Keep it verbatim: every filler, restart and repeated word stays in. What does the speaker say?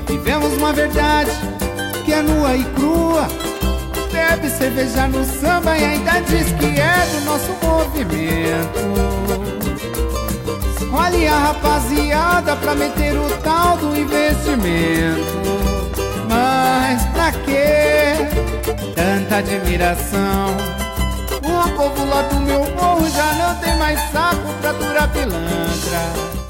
Vivemos uma verdade que é nua e crua. Bebe cerveja no samba e ainda diz que é do nosso movimento. Escolhe a rapaziada pra meter o tal do investimento. Mas pra quê tanta admiração? O povo lá do meu morro já não tem mais saco pra durar pilantra.